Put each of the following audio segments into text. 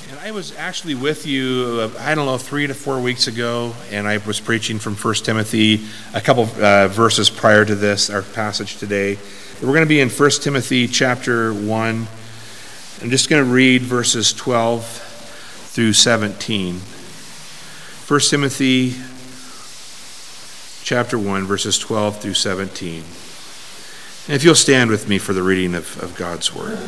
And I was actually with you, 3 to 4 weeks ago, and I was preaching from 1 Timothy, a couple verses prior to this, our passage today. We're going to be in 1 Timothy chapter 1. I'm just going to read verses 12 through 17. 1 Timothy chapter 1, verses 12 through 17. And if you'll stand with me for the reading of God's Word.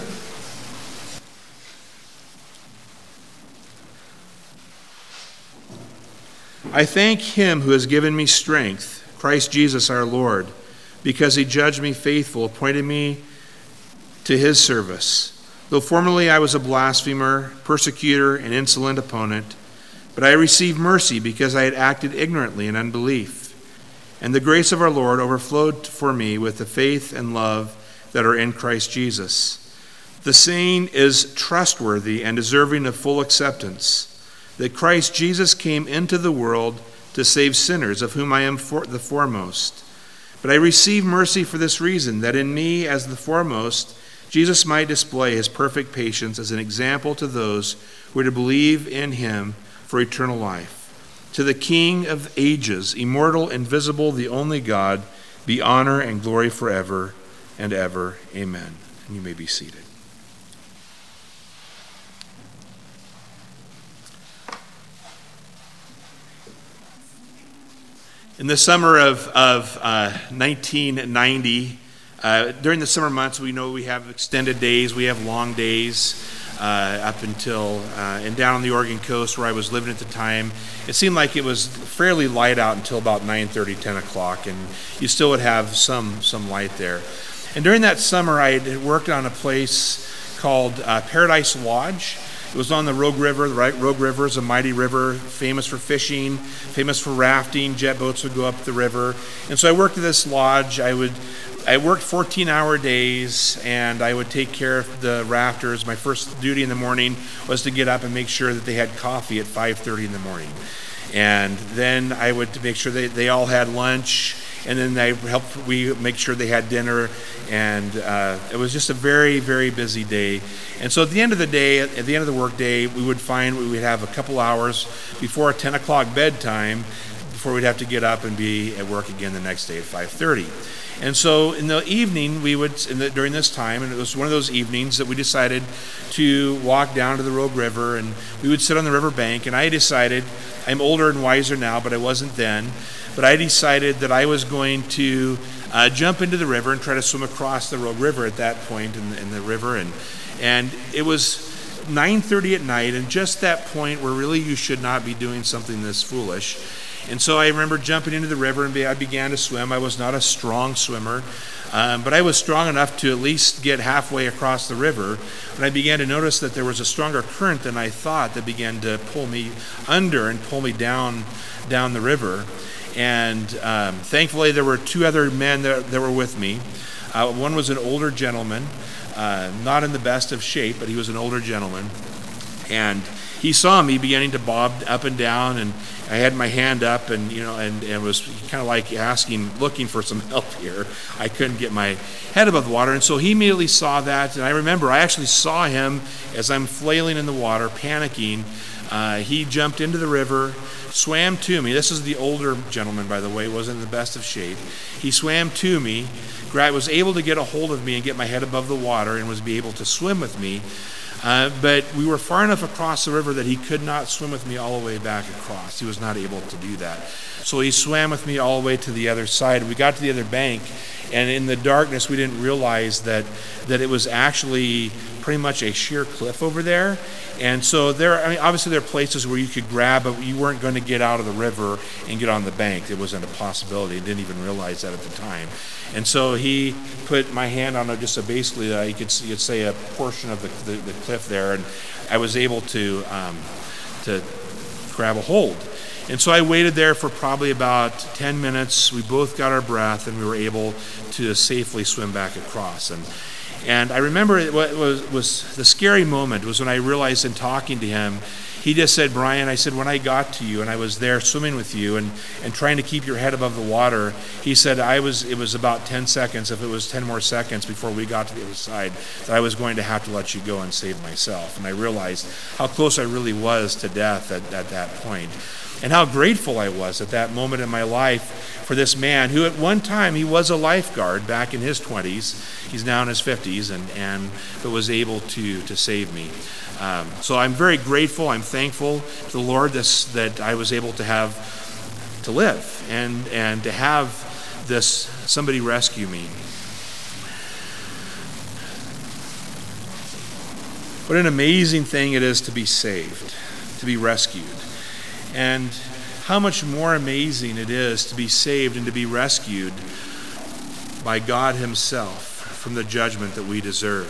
I thank him who has given me strength, Christ Jesus our Lord, because he judged me faithful, appointed me to his service. Though formerly I was a blasphemer, persecutor, and insolent opponent, but I received mercy because I had acted ignorantly in unbelief. And the grace of our Lord overflowed for me with the faith and love that are in Christ Jesus. The saying is trustworthy and deserving of full acceptance, that Christ Jesus came into the world to save sinners, of whom I am the foremost. But I receive mercy for this reason, that in me as the foremost, Jesus might display his perfect patience as an example to those who are to believe in him for eternal life. To the King of ages, immortal, invisible, the only God, be honor and glory forever and ever. Amen. And you may be seated. In the summer of 1990, during the summer months, we know we have extended days, we have long days up until, and down on the Oregon coast where I was living at the time, it seemed like it was fairly light out until about 9:30, 10 o'clock, and you still would have some light there. And during that summer, I had worked on a place called Paradise Lodge. It was on the Rogue River. The Rogue River is a mighty river, famous for fishing, famous for rafting. Jet boats would go up the river. And so I worked at this lodge. I worked 14-hour days, and I would take care of the rafters. My first duty in the morning was to get up and make sure that they had coffee at 5:30 in the morning. And then I would make sure they all had lunch, and then we make sure they had dinner, and it was just a very, very busy day. And so at the end of the day, at the end of the work day, we would have a couple hours before a 10 o'clock bedtime before we'd have to get up and be at work again the next day at 5:30. And so in the evening, during this time, and it was one of those evenings that we decided to walk down to the Rogue River, and we would sit on the river bank, and I decided, I'm older and wiser now, but I wasn't then, but I decided that I was going to jump into the river and try to swim across the Rogue River at that point in the river. And it was 9:30 at night, and just that point where really you should not be doing something this foolish. And so I remember jumping into the river, and I began to swim. I was not a strong swimmer, but I was strong enough to at least get halfway across the river. And I began to notice that there was a stronger current than I thought that began to pull me under and pull me down the river. And thankfully, there were two other men that were with me. One was an older gentleman, not in the best of shape, but he was an older gentleman. And he saw me beginning to bob up and down, and I had my hand up, and and was kind of like looking for some help here. I couldn't get my head above the water, and so he immediately saw that. And I remember I actually saw him as I'm flailing in the water, panicking. He jumped into the river, swam to me. This is the older gentleman, by the way, wasn't in the best of shape. He swam to me, was able to get a hold of me and get my head above the water, and was able to swim with me. But we were far enough across the river that he could not swim with me all the way back across. He was not able to do that. So he swam with me all the way to the other side. We got to the other bank, and in the darkness, we didn't realize that it was actually pretty much a sheer cliff over there. And so obviously there are places where you could grab, but you weren't going to get out of the river and get on the bank. It wasn't a possibility. I didn't even realize that at the time. And so he put my hand on basically you could say a portion of the cliff there, and I was able to grab a hold. And so I waited there for probably about 10 minutes. We both got our breath, and we were able to safely swim back across. And I remember what was the scary moment was when I realized in talking to him, He just said, Brian, I said, when I got to you and I was there swimming with you and trying to keep your head above the water, he said, it was about 10 seconds, if it was 10 more seconds before we got to the other side, that I was going to have to let you go and save myself. And I realized how close I really was to death at that point. And how grateful I was at that moment in my life for this man who at one time, he was a lifeguard back in his 20s. He's now in his 50s but was able to save me. So I'm very grateful. I'm thankful to the Lord that I was able to live and to have somebody rescue me. What an amazing thing it is to be saved, to be rescued. And how much more amazing it is to be saved and to be rescued by God himself from the judgment that we deserve.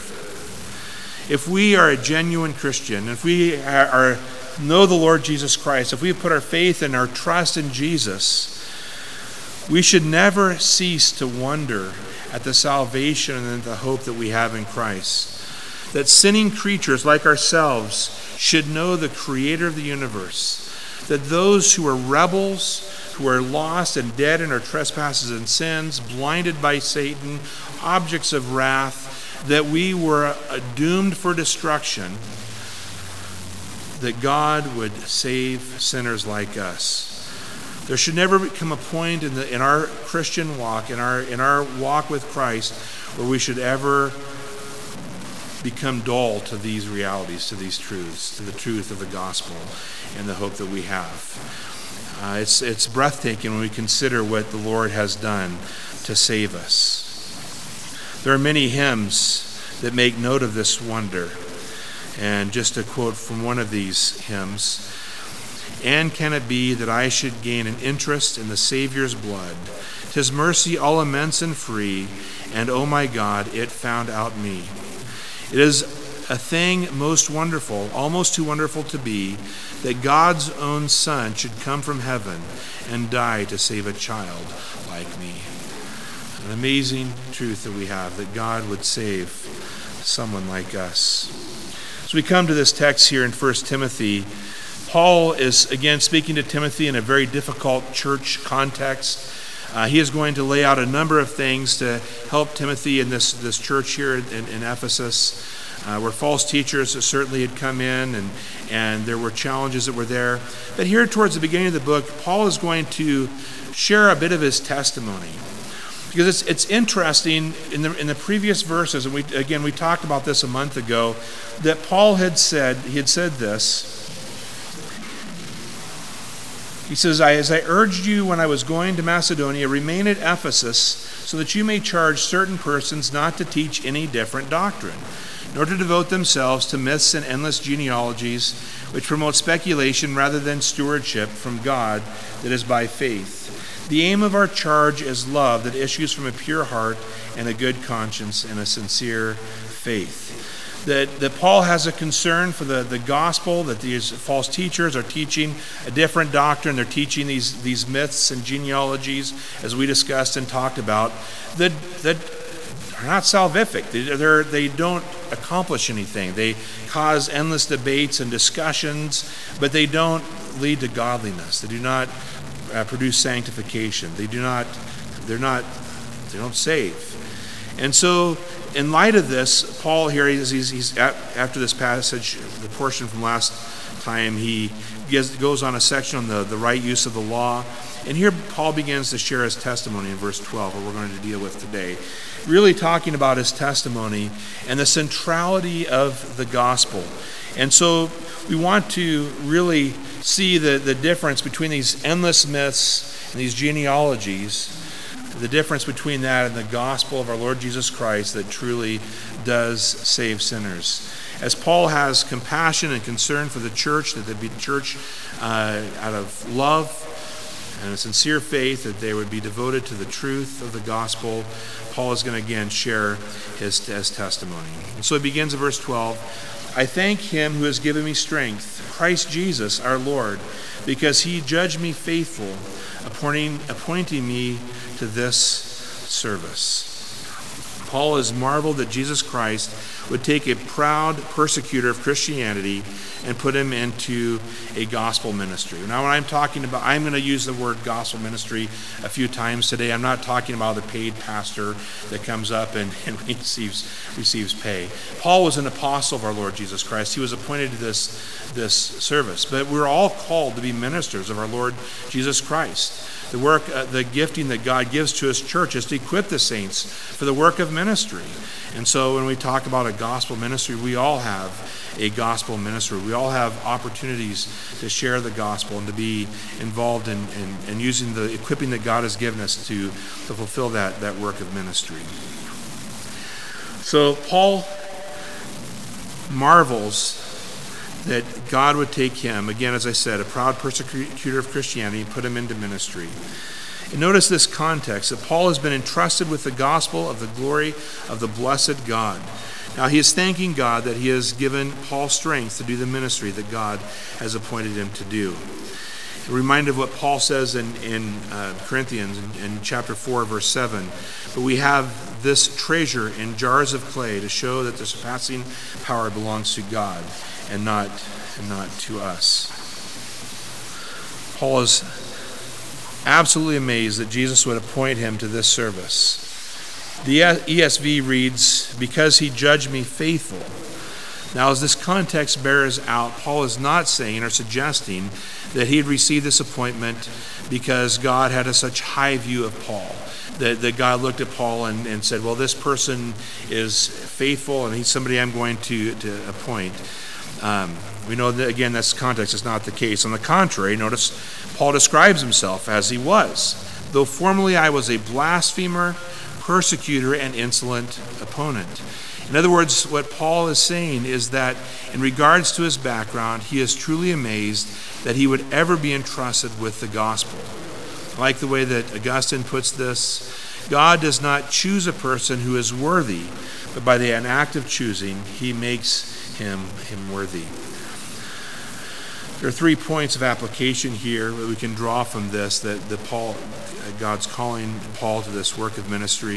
If we are a genuine Christian, if we know the Lord Jesus Christ, if we put our faith and our trust in Jesus, we should never cease to wonder at the salvation and the hope that we have in Christ. That sinning creatures like ourselves should know the Creator of the universe. That those who are rebels, who are lost and dead in our trespasses and sins, blinded by Satan, objects of wrath, that we were doomed for destruction, that God would save sinners like us. There should never come a point in our Christian walk, in our walk with Christ, where we should ever become dull to these realities, to these truths, to the truth of the gospel and the hope that we have. It's breathtaking when we consider what the Lord has done to save us. There are many hymns that make note of this wonder. And just a quote from one of these hymns, "And can it be that I should gain an interest in the Savior's blood? 'Tis mercy all immense and free, and oh my God, it found out me. It is a thing most wonderful, almost too wonderful to be, that God's own Son should come from heaven and die to save a child like me." An amazing truth that we have, that God would save someone like us. As we come to this text here in 1 Timothy, Paul is again speaking to Timothy in a very difficult church context. He is going to lay out a number of things to help Timothy in this church here in Ephesus, where false teachers certainly had come in and there were challenges that were there. But here towards the beginning of the book, Paul is going to share a bit of his testimony. Because it's interesting, in the previous verses, and we talked about this a month ago, that Paul had said this. He says, "As I urged you when I was going to Macedonia, remain at Ephesus, so that you may charge certain persons not to teach any different doctrine, nor to devote themselves to myths and endless genealogies, which promote speculation rather than stewardship from God that is by faith. The aim of our charge is love that issues from a pure heart and a good conscience and a sincere faith." That Paul has a concern for the gospel, that these false teachers are teaching a different doctrine. They're teaching these myths and genealogies, as we discussed and talked about, that are not salvific. They don't accomplish anything. They cause endless debates and discussions, but they don't lead to godliness. They do not produce sanctification. They don't save. And so, in light of this, Paul here, he's after this passage, the portion from last time, he goes on a section on the right use of the law. And here Paul begins to share his testimony in verse 12, what we're going to deal with today. Really talking about his testimony and the centrality of the gospel. And so we want to really see the difference between these endless myths and these genealogies, the difference between that and the gospel of our Lord Jesus Christ that truly does save sinners. As Paul has compassion and concern for the church, that the church, out of love and a sincere faith, that they would be devoted to the truth of the gospel, Paul is going to again share his testimony. And so he begins in verse 12. "I thank him who has given me strength, Christ Jesus our Lord, because he judged me faithful, appointing me to this service." Paul has marveled that Jesus Christ would take a proud persecutor of Christianity and put him into a gospel ministry. Now, when I'm talking about, I'm going to use the word gospel ministry a few times today. I'm not talking about a paid pastor that comes up and receives pay. Paul was an apostle of our Lord Jesus Christ. He was appointed to this service. But we're all called to be ministers of our Lord Jesus Christ. The work, the gifting that God gives to his church is to equip the saints for the work of ministry. And so when we talk about a gospel ministry, we all have a gospel ministry. We all have opportunities to share the gospel and to be involved in using the equipping that God has given us to fulfill that work of ministry. So Paul marvels that God would take him, again, as I said, a proud persecutor of Christianity, and put him into ministry. And notice this context, that Paul has been entrusted with the gospel of the glory of the blessed God. Now he is thanking God that he has given Paul strength to do the ministry that God has appointed him to do. A reminder of what Paul says in Corinthians in chapter 4, verse 7. But we have this treasure in jars of clay to show that the surpassing power belongs to God and not to us. Paul is absolutely amazed that Jesus would appoint him to this service. The ESV reads, because he judged me faithful. Now, as this context bears out, Paul is not saying or suggesting that he had received this appointment because God had a such high view of Paul. That God looked at Paul and said, well, this person is faithful and he's somebody I'm going to appoint. We know that, again, this context is not the case. On the contrary, notice Paul describes himself as he was. Though formerly I was a blasphemer, persecutor, and insolent opponent. In other words, what Paul is saying is that in regards to his background, he is truly amazed that he would ever be entrusted with the gospel. I like the way that Augustine puts this. God does not choose a person who is worthy, but by an act of choosing, he makes him worthy. There are 3 points of application here that we can draw from this, that God's calling Paul to this work of ministry.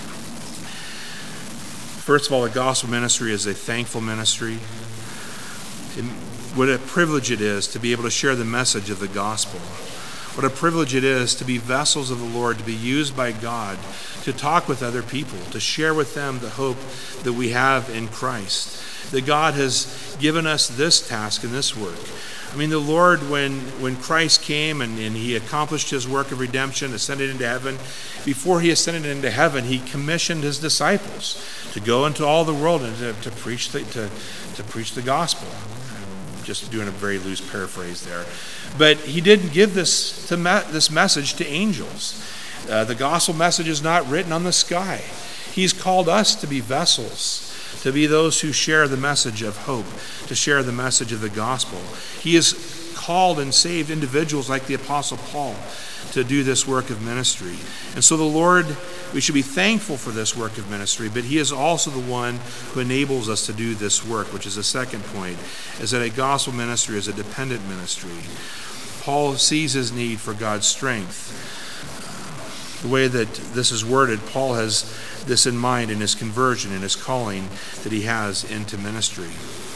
First of all, the gospel ministry is a thankful ministry. What a privilege it is to be able to share the message of the gospel. What a privilege it is to be vessels of the Lord, to be used by God, to talk with other people, to share with them the hope that we have in Christ. That God has given us this task and this work. I mean, the Lord, when Christ came and he accomplished his work of redemption, ascended into heaven, before he ascended into heaven, he commissioned his disciples to go into all the world and to preach the gospel. I'm just doing a very loose paraphrase there. But he didn't give this message to angels. The gospel message is not written on the sky. He's called us to be vessels, to be those who share the message of hope, to share the message of the gospel. He has called and saved individuals like the Apostle Paul to do this work of ministry. And so the Lord, we should be thankful for this work of ministry, but he is also the one who enables us to do this work, which is the second point, is that a gospel ministry is a dependent ministry. Paul sees his need for God's strength. The way that this is worded, Paul has this in mind in his conversion and his calling that he has into ministry.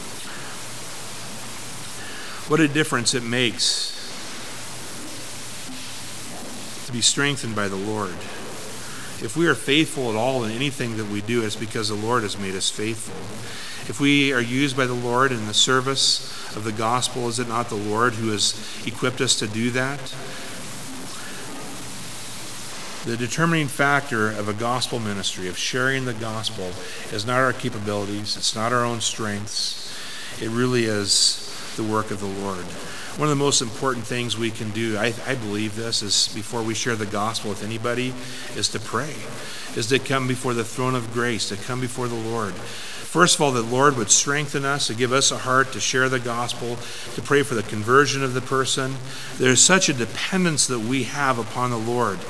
What a difference it makes to be strengthened by the Lord. If we are faithful at all in anything that we do, it's because the Lord has made us faithful. If we are used by the Lord in the service of the gospel, is it not the Lord who has equipped us to do that? The determining factor of a gospel ministry, of sharing the gospel, is not our capabilities, it's not our own strengths. It really is the work of the Lord. One of the most important things we can do, I believe this, is before we share the gospel with anybody, is to pray, is to come before the throne of grace, to come before the Lord. First of all, the Lord would strengthen us, to give us a heart to share the gospel, to pray for the conversion of the person. There's such a dependence that we have upon the Lord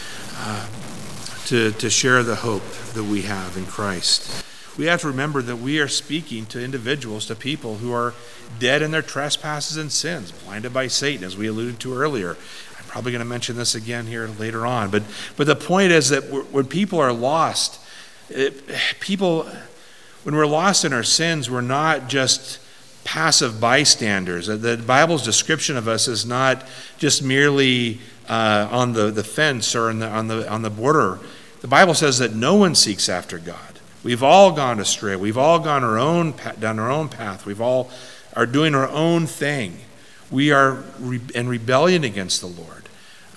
to share the hope that we have in Christ. We have to remember that we are speaking to individuals, to people who are dead in their trespasses and sins, blinded by Satan, as we alluded to earlier. I'm probably going to mention this again here later on. But the point is that when people are lost, when when we're lost in our sins, we're not just passive bystanders. The Bible's description of us is not just merely on the fence or on the border. The Bible says that no one seeks after God. We've all gone astray. We've all gone down our own path. We've all are doing our own thing. We are in rebellion against the Lord.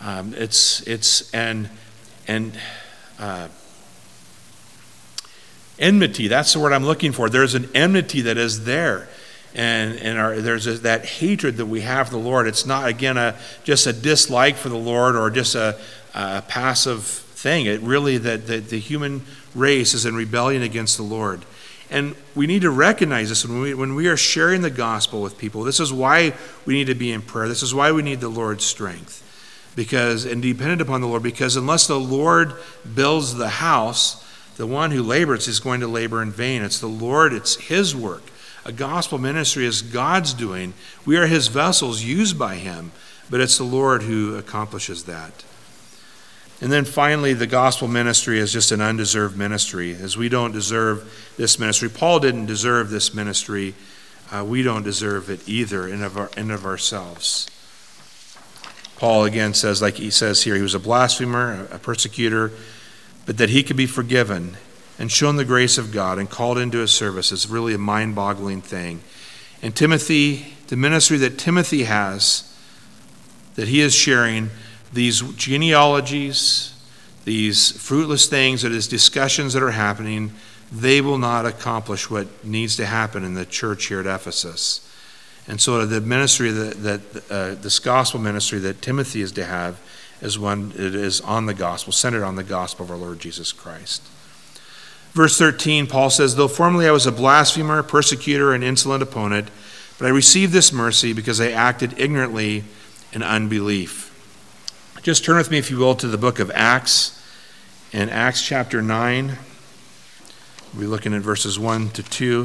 Enmity. That's the word I'm looking for. There's an enmity that is there. And there's that hatred that we have for the Lord. It's not, again, just a dislike for the Lord or just a passive thing. It really, that the human race is in rebellion against the Lord. And we need to recognize this when we are sharing the gospel with people. This is why we need to be in prayer. This is why we need the Lord's strength. And dependent upon the Lord, because unless the Lord builds the house, the one who labors is going to labor in vain. It's the Lord, it's His work. A gospel ministry is God's doing. We are His vessels used by Him, but it's the Lord who accomplishes that. And then finally, the gospel ministry is just an undeserved ministry, as we don't deserve this ministry. Paul didn't deserve this ministry. We don't deserve it either in of ourselves. Paul again says, like he says here, he was a blasphemer, a persecutor, but that he could be forgiven and shown the grace of God and called into His service is really a mind-boggling thing. And Timothy, the ministry that Timothy has, that he is sharing, these genealogies, these fruitless things, that is discussions that are happening, they will not accomplish what needs to happen in the church here at Ephesus. And so the ministry this gospel ministry that Timothy is to have is one that is on the gospel, centered on the gospel of our Lord Jesus Christ. Verse 13, Paul says, though formerly I was a blasphemer, persecutor, and insolent opponent, but I received this mercy because I acted ignorantly in unbelief. Just turn with me, if you will, to the book of Acts. In Acts chapter 9, we'll be looking at verses 1 to 2.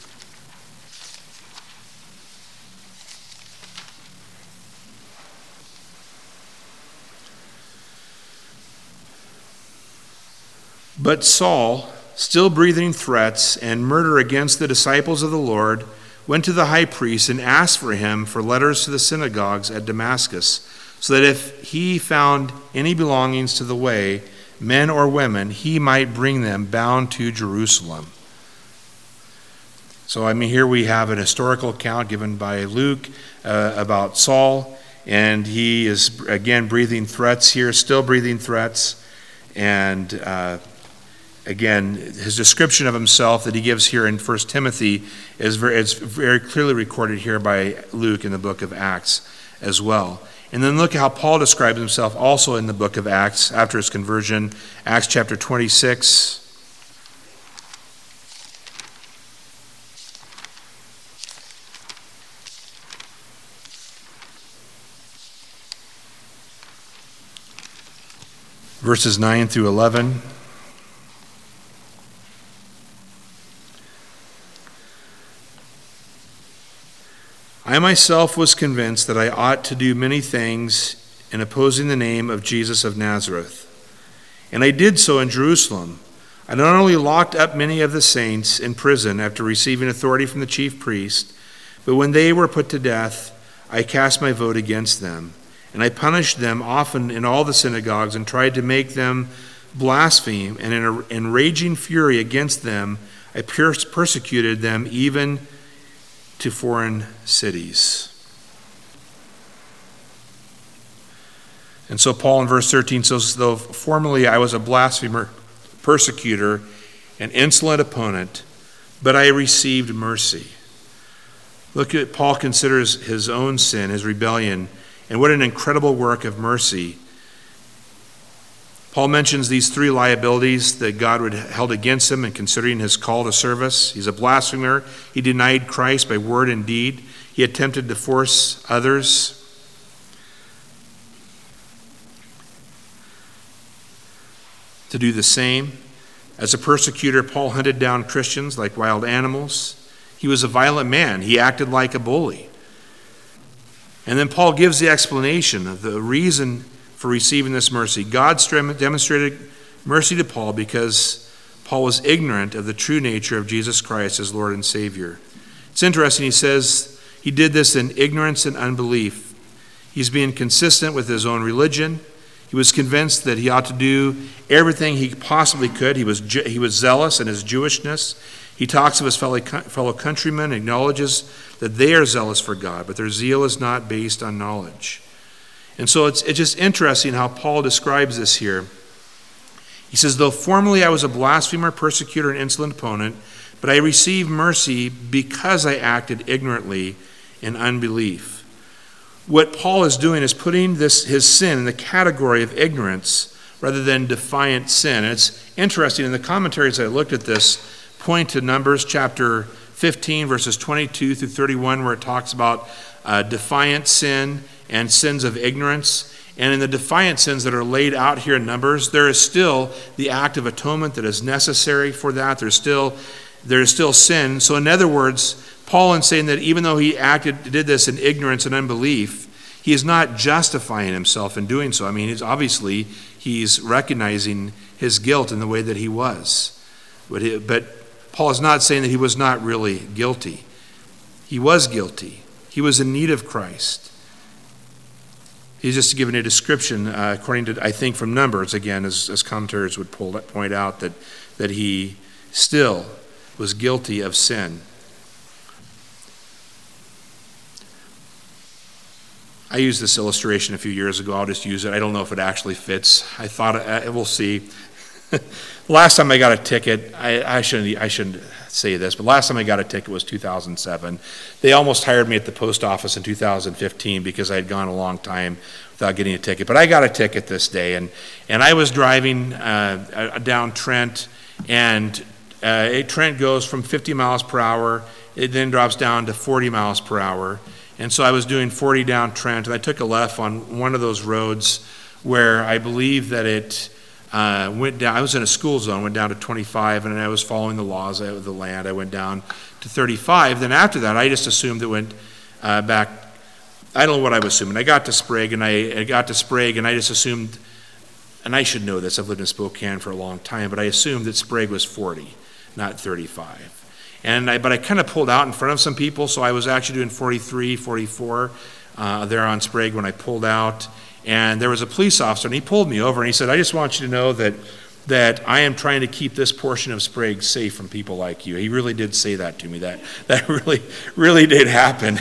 But Saul, still breathing threats and murder against the disciples of the Lord, went to the high priest and asked for him for letters to the synagogues at Damascus, so that if he found any belongings to the way, men or women, he might bring them bound to Jerusalem. So, here we have an historical account given by Luke about Saul, and he is, again, breathing threats here, still breathing threats, and again, his description of himself that he gives here in 1 Timothy is very clearly recorded here by Luke in the book of Acts as well. And then look at how Paul describes himself also in the book of Acts after his conversion. Acts chapter 26. Verses 9 through 11. I myself was convinced that I ought to do many things in opposing the name of Jesus of Nazareth. And I did so in Jerusalem. I not only locked up many of the saints in prison after receiving authority from the chief priest, but when they were put to death, I cast my vote against them. And I punished them often in all the synagogues and tried to make them blaspheme. And in raging fury against them, I persecuted them even to foreign cities. And so Paul in verse 13 says, though formerly I was a blasphemer, persecutor, an insolent opponent, but I received mercy. Look at Paul considers his own sin, his rebellion, and what an incredible work of mercy. Paul mentions these three liabilities that God would held against him in considering his call to service. He's a blasphemer. He denied Christ by word and deed. He attempted to force others to do the same. As a persecutor, Paul hunted down Christians like wild animals. He was a violent man. He acted like a bully. And then Paul gives the explanation of the reason for receiving this mercy. God demonstrated mercy to Paul because Paul was ignorant of the true nature of Jesus Christ as Lord and Savior. It's interesting, he says he did this in ignorance and unbelief. He's being consistent with his own religion. He was convinced that he ought to do everything he possibly could. He was zealous in his Jewishness. He talks of his fellow countrymen, acknowledges that they are zealous for God, but their zeal is not based on knowledge. And so it's just interesting how Paul describes this here. He says, though formerly I was a blasphemer, persecutor, and insolent opponent, but I received mercy because I acted ignorantly in unbelief. What Paul is doing is putting his sin in the category of ignorance rather than defiant sin. And it's interesting, in the commentaries I looked at this, point to Numbers chapter 15, verses 22 through 31, where it talks about defiant sin and sins of ignorance. And in the defiant sins that are laid out here in Numbers, there is still the act of atonement that is necessary for that. There is still sin. So in other words, Paul, in saying that even though he did this in ignorance and unbelief, he is not justifying himself in doing so. I mean, he's recognizing his guilt in the way that he was. But Paul is not saying that he was not really guilty. He was guilty. He was in need of Christ. He's just given a description, according to, I think, from Numbers, again, as commentators would point out, that he still was guilty of sin. I used this illustration a few years ago. I'll just use it. I don't know if it actually fits. I thought, we'll see. Last time I got a ticket, I shouldn't say this, but last time I got a ticket was 2007. They almost hired me at the post office in 2015 because I had gone a long time without getting a ticket. But I got a ticket this day, and I was driving down Trent, and Trent goes from 50 miles per hour. It then drops down to 40 miles per hour. And so I was doing 40 down Trent, and I took a left on one of those roads where I believe that it went down. I was in a school zone, went down to 25, and I was following the laws of the land. I went down to 35. Then after that, I just assumed it went back. I don't know what I was assuming. I got to Sprague, and I just assumed, and I should know this, I've lived in Spokane for a long time, but I assumed that Sprague was 40, not 35. But I kind of pulled out in front of some people, so I was actually doing 43, 44 there on Sprague when I pulled out. And there was a police officer, and he pulled me over, and he said, I just want you to know that I am trying to keep this portion of Sprague safe from people like you. He really did say that to me. That really, really did happen.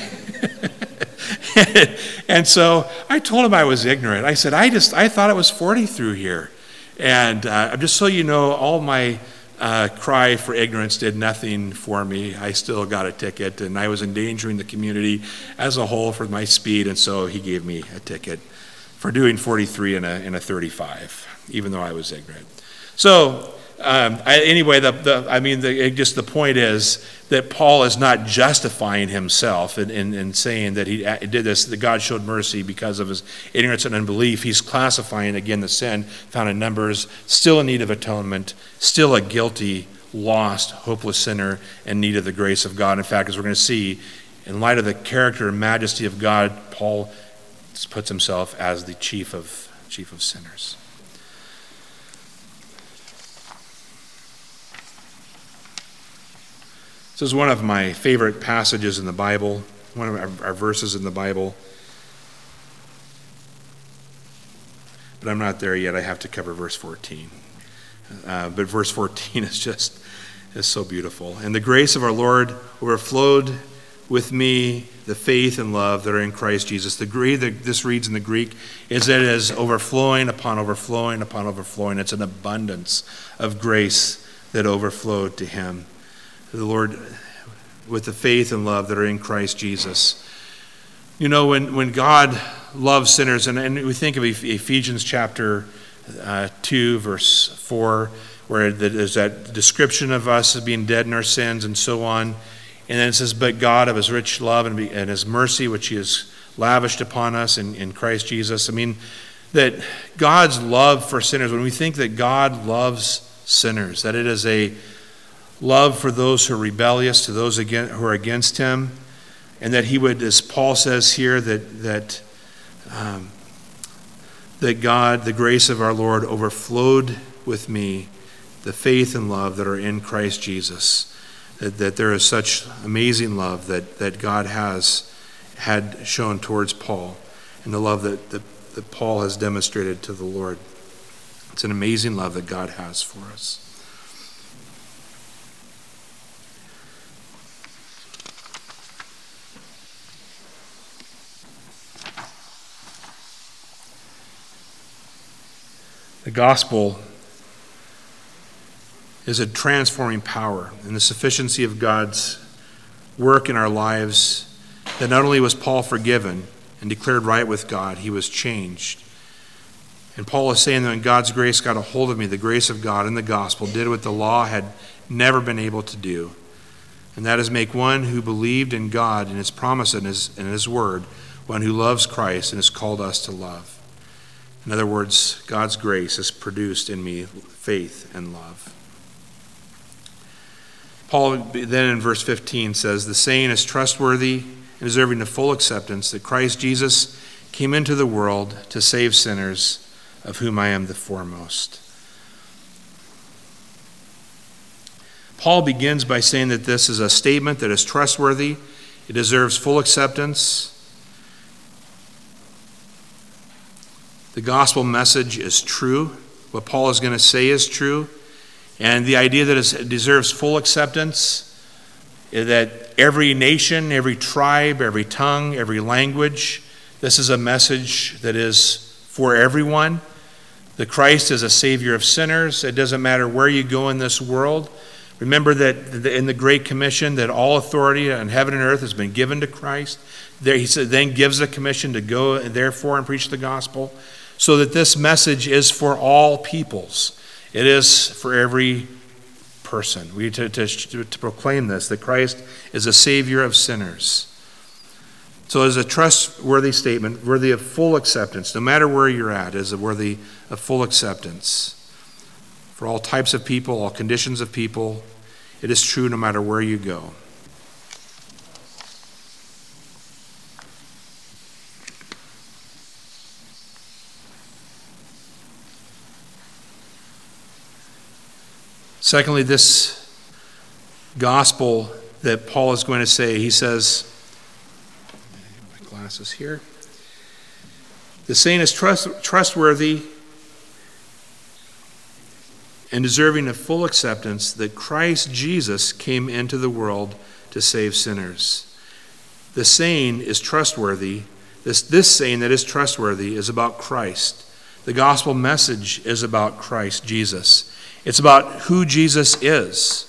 And so I told him I was ignorant. I said, I thought it was 40 through here. And just so you know, all my cry for ignorance did nothing for me. I still got a ticket, and I was endangering the community as a whole for my speed, and so he gave me a ticket for doing 43 in a 35, even though I was ignorant. So anyway, the point is that Paul is not justifying himself in saying that he did this, that God showed mercy because of his ignorance and unbelief. He's classifying, again, the sin found in Numbers, still in need of atonement, still a guilty, lost, hopeless sinner in need of the grace of God. In fact, as we're going to see, in light of the character and majesty of God, Paul puts himself as the chief of sinners. This is one of my favorite passages in the Bible, one of our verses in the Bible. But I'm not there yet. I have to cover verse 14. But verse 14 is so beautiful. And the grace of our Lord overflowed with me the faith and love that are in Christ Jesus. This reads in the Greek is that it is overflowing upon overflowing upon overflowing. It's an abundance of grace that overflowed to him. The Lord, with the faith and love that are in Christ Jesus. You know, when God loves sinners, and we think of Ephesians chapter 2, verse 4, where there's that description of us as being dead in our sins and so on. And then it says, but God of his rich love and his mercy, which he has lavished upon us in Christ Jesus. I mean, that God's love for sinners, when we think that God loves sinners, that it is a love for those who are rebellious, to those who are against him, and that he would, as Paul says here, that God, the grace of our Lord, overflowed with me the faith and love that are in Christ Jesus, that there is such amazing love that God had shown towards Paul, and the love that Paul has demonstrated to the Lord. It's an amazing love that God has for us. The gospel is a transforming power in the sufficiency of God's work in our lives, that not only was Paul forgiven and declared right with God, he was changed. And Paul is saying that when God's grace got a hold of me, the grace of God in the gospel did what the law had never been able to do. And that is make one who believed in God and his promise and his word, one who loves Christ and has called us to love. In other words, God's grace has produced in me faith and love. Paul then in verse 15 says, the saying is trustworthy and deserving of full acceptance that Christ Jesus came into the world to save sinners, of whom I am the foremost. Paul begins by saying that this is a statement that is trustworthy, it deserves full acceptance. The gospel message is true. What Paul is going to say is true. And the idea that it deserves full acceptance is that every nation, every tribe, every tongue, every language, this is a message that is for everyone. The Christ is a savior of sinners. It doesn't matter where you go in this world. Remember that in the Great Commission that all authority on heaven and earth has been given to Christ. There, he then gives a commission to go therefore and preach the gospel. So that this message is for all peoples. It is for every person. We need to proclaim this, that Christ is a savior of sinners. So it is a trustworthy statement, worthy of full acceptance. No matter where you're at, it is worthy of full acceptance. For all types of people, all conditions of people, it is true no matter where you go. Secondly, this gospel that Paul is going to say, he says, my glasses here. The saying is trustworthy and deserving of full acceptance that Christ Jesus came into the world to save sinners. The saying is trustworthy. This saying that is trustworthy is about Christ. The gospel message is about Christ Jesus. It's about who Jesus is.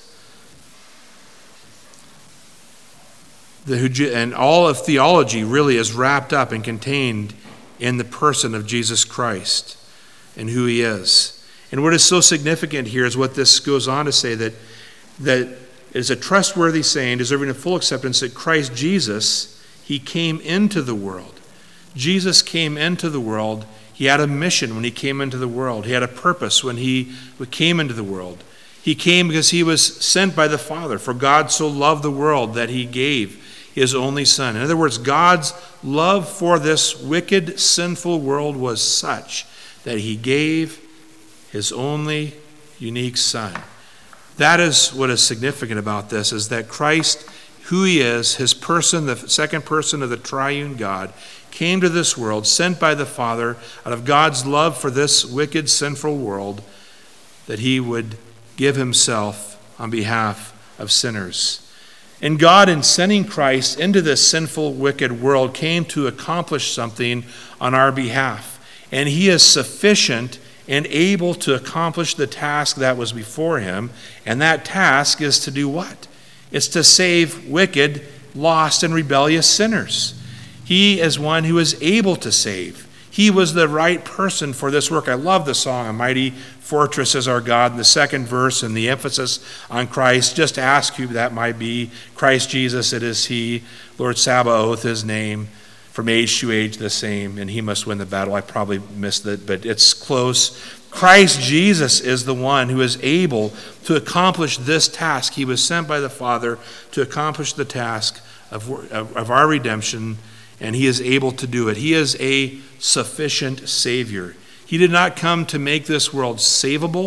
And all of theology really is wrapped up and contained in the person of Jesus Christ and who he is. And what is so significant here is what this goes on to say, that is a trustworthy saying, deserving of full acceptance, that Christ Jesus, he came into the world. Jesus came into the world. He had a mission when he came into the world. He had a purpose when he came into the world. He came because he was sent by the Father. For God so loved the world that he gave his only Son. In other words, God's love for this wicked, sinful world was such that he gave his only unique Son. That is what is significant about this, is that Christ, who he is, his person, the second person of the triune God, came to this world, sent by the Father, out of God's love for this wicked, sinful world, that he would give himself on behalf of sinners. And God, in sending Christ into this sinful, wicked world, came to accomplish something on our behalf. And he is sufficient and able to accomplish the task that was before him. And that task is to do what? It's to save wicked, lost, and rebellious sinners. He is one who is able to save. He was the right person for this work. I love the song, "A Mighty Fortress is Our God," in the second verse, and the emphasis on Christ. Just ask who that might be. Christ Jesus, it is he. Lord Sabaoth, his name. From age to age the same, and he must win the battle. I probably missed it, but it's close. Christ Jesus is the one who is able to accomplish this task. He was sent by the Father to accomplish the task of our redemption, and he is able to do it. He is a sufficient Savior. He did not come to make this world savable.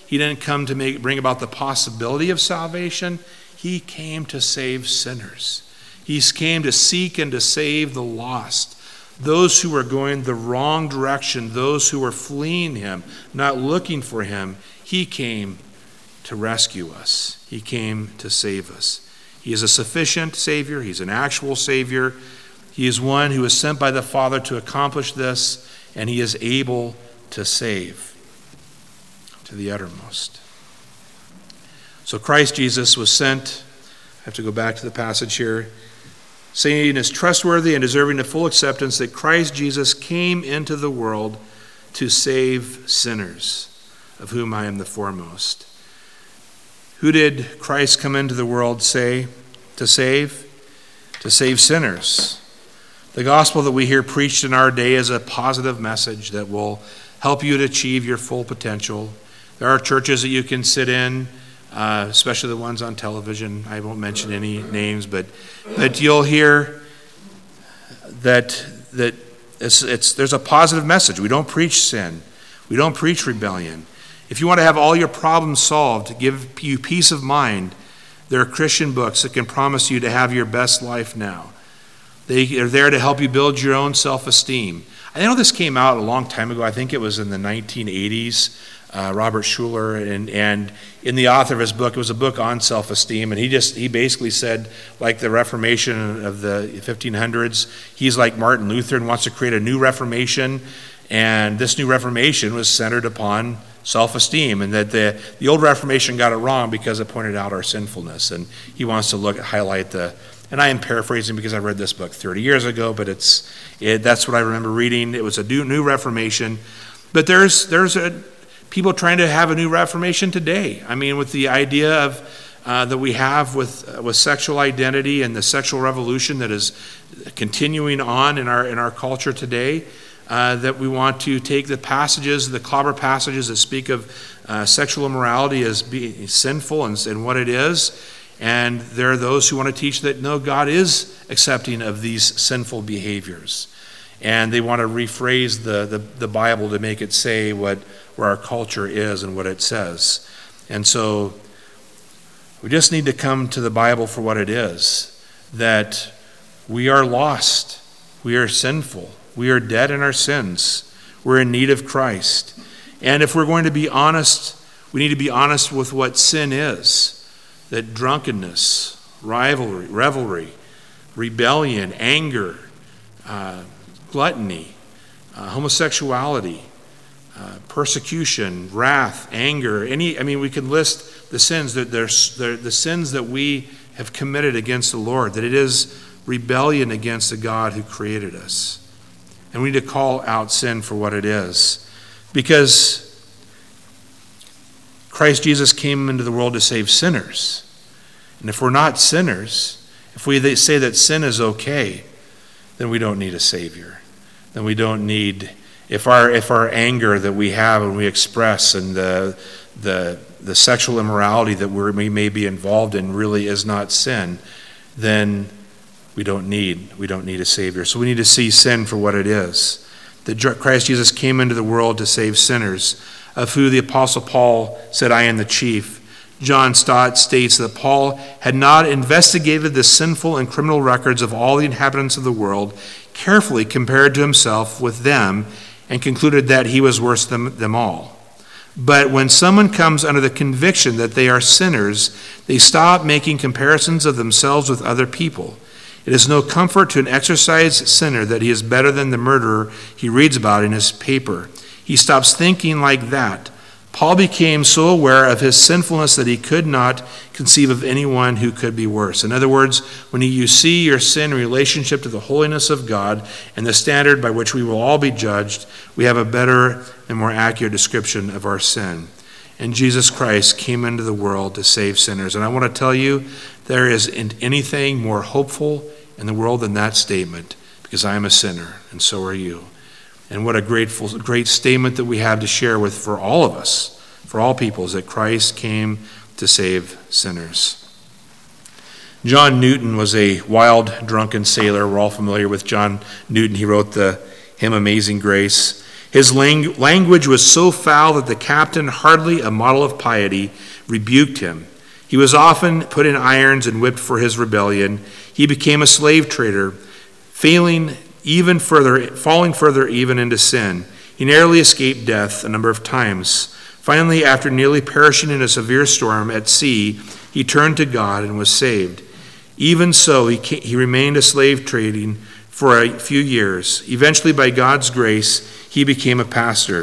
He didn't come to bring about the possibility of salvation. He came to save sinners. He came to seek and to save the lost, those who were going the wrong direction, those who were fleeing him, not looking for him. He came to rescue us. He came to save us. He is a sufficient Savior. He's an actual Savior. He is one who is sent by the Father to accomplish this, and he is able to save to the uttermost. So Christ Jesus was sent. I have to go back to the passage here. Saying is trustworthy and deserving of full acceptance that Christ Jesus came into the world to save sinners, of whom I am the foremost. Who did Christ come into the world to save? To save sinners. The gospel that we hear preached in our day is a positive message that will help you to achieve your full potential. There are churches that you can sit in, especially the ones on television. I won't mention any names, but you'll hear that there's a positive message. We don't preach sin. We don't preach rebellion. If you want to have all your problems solved, to give you peace of mind, there are Christian books that can promise you to have your best life now. They are there to help you build your own self-esteem. I know this came out a long time ago. I think it was in the 1980s. Robert Schuller, and in the author of his book, it was a book on self-esteem, and he basically said, like the Reformation of the 1500s, he's like Martin Luther and wants to create a new Reformation, and this new Reformation was centered upon self-esteem, and that the old Reformation got it wrong because it pointed out our sinfulness, and he wants to highlight and I am paraphrasing because I read this book 30 years ago, but that's what I remember reading. It was a new Reformation, but there's people trying to have a new Reformation today. I mean, with the idea of that we have with sexual identity and the sexual revolution that is continuing on in our culture today, that we want to take the clobber passages that speak of sexual immorality as being sinful and what it is, and there are those who want to teach that no, God is accepting of these sinful behaviors, and they want to rephrase the Bible to make it say where our culture is and what it says. And so we just need to come to the Bible for what it is, that we are lost, we are sinful, we are dead in our sins, we're in need of Christ. And if we're going to be honest, we need to be honest with what sin is, that drunkenness, revelry, rebellion, anger, gluttony, homosexuality, persecution, wrath, anger, we can list the sins the sins that we have committed against the Lord, that it is rebellion against the God who created us. And we need to call out sin for what it is, because Christ Jesus came into the world to save sinners. And if we're not sinners, if we say that sin is okay, then we don't need a Savior. Then we don't need, if our anger that we have and we express and the sexual immorality that we may be involved in really is not sin, then we don't need a Savior. So we need to see sin for what it is. That Christ Jesus came into the world to save sinners, of who the Apostle Paul said, I am the chief. John Stott states that Paul had not investigated the sinful and criminal records of all the inhabitants of the world, carefully compared to himself with them, and concluded that he was worse than them all. But when someone comes under the conviction that they are sinners, they stop making comparisons of themselves with other people. It is no comfort to an exercised sinner that he is better than the murderer he reads about in his paper. He stops thinking like that. Paul became so aware of his sinfulness that he could not conceive of anyone who could be worse. In other words, when you see your sin in relationship to the holiness of God and the standard by which we will all be judged, we have a better and more accurate description of our sin. And Jesus Christ came into the world to save sinners. And I want to tell you, there isn't anything more hopeful in the world than that statement, because I am a sinner, and so are you. And what a great statement that we have to share with for all of us, for all people, is that Christ came to save sinners. John Newton was a wild, drunken sailor. We're all familiar with John Newton. He wrote the hymn Amazing Grace. His language was so foul that the captain, hardly a model of piety, rebuked him. He was often put in irons and whipped for his rebellion. He became a slave trader, falling further even into sin. He narrowly escaped death a number of times. Finally, after nearly perishing in a severe storm at sea, he turned to God and was saved. Even so, he remained a slave trading for a few years. Eventually, by God's grace, he became a pastor.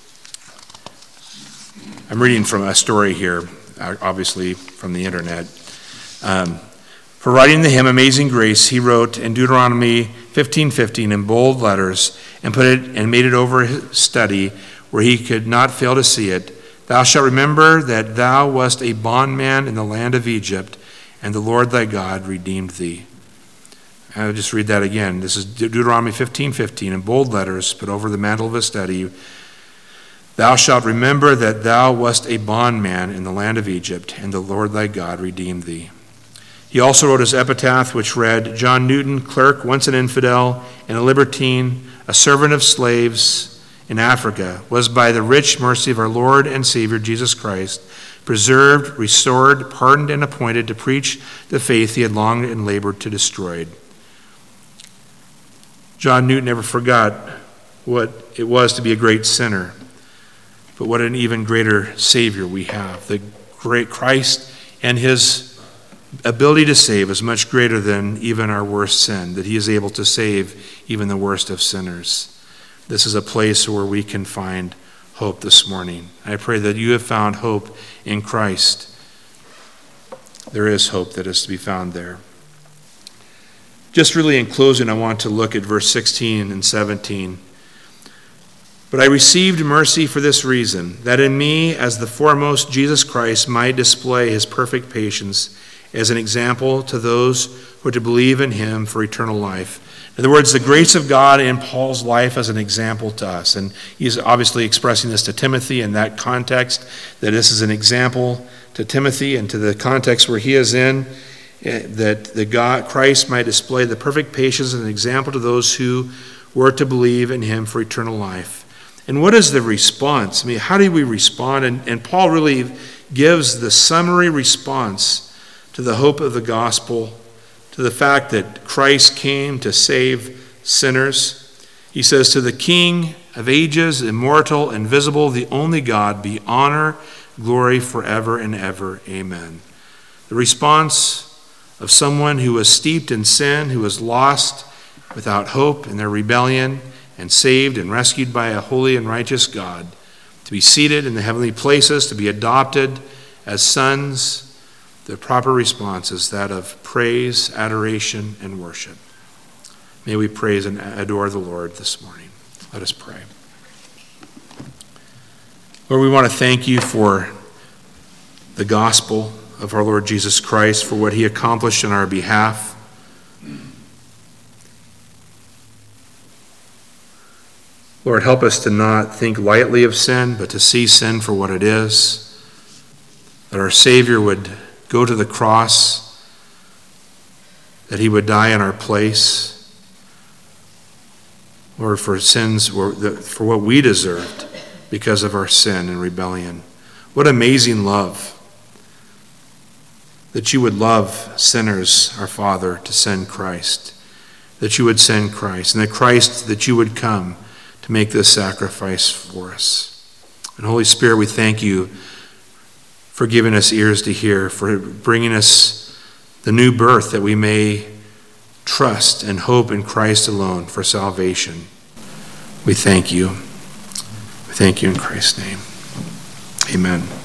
I'm reading from a story here, obviously from the internet. For writing the hymn Amazing Grace, he wrote in Deuteronomy 15:15 in bold letters and made it over his study where he could not fail to see it. Thou shalt remember that thou wast a bondman in the land of Egypt, and the Lord thy God redeemed thee. I'll just read that again. This is Deuteronomy 15:15 in bold letters, put over the mantle of his study. Thou shalt remember that thou wast a bondman in the land of Egypt, and the Lord thy God redeemed thee. He also wrote his epitaph, which read, John Newton, clerk, once an infidel and a libertine, a servant of slaves in Africa, was by the rich mercy of our Lord and Savior Jesus Christ preserved, restored, pardoned, and appointed to preach the faith he had longed and labored to destroy. John Newton never forgot what it was to be a great sinner, but what an even greater Savior we have. The great Christ and his ability to save is much greater than even our worst sin, that he is able to save even the worst of sinners. This is a place where we can find hope this morning. I pray that you have found hope in Christ. There is hope that is to be found there. Just really in closing, I want to look at verse 16 and 17. But I received mercy for this reason, that in me, as the foremost, Jesus Christ might display his perfect patience as an example to those who are to believe in him for eternal life. In other words, the grace of God in Paul's life as an example to us. And he's obviously expressing this to Timothy in that context, that this is an example to Timothy and to the context where he is in, that Christ might display the perfect patience as an example to those who were to believe in him for eternal life. And what is the response? I mean, how do we respond? And Paul really gives the summary response to the hope of the gospel, to the fact that Christ came to save sinners. He says, to the King of ages, immortal, invisible, the only God, be honor, glory forever and ever. Amen. The response of someone who was steeped in sin, who was lost without hope in their rebellion, and saved and rescued by a holy and righteous God, to be seated in the heavenly places, to be adopted as sons. The proper response is that of praise, adoration, and worship. May we praise and adore the Lord this morning. Let us pray. Lord, we want to thank you for the gospel of our Lord Jesus Christ, for what he accomplished on our behalf. Lord, help us to not think lightly of sin, but to see sin for what it is. That our Savior would go to the cross, that he would die in our place, Lord, for sins, for what we deserved because of our sin and rebellion. What amazing love, that you would love sinners, our Father, to send Christ, that you would send Christ, and that you would come to make this sacrifice for us. And Holy Spirit, we thank you for giving us ears to hear, for bringing us the new birth that we may trust and hope in Christ alone for salvation. We thank you. We thank you in Christ's name. Amen.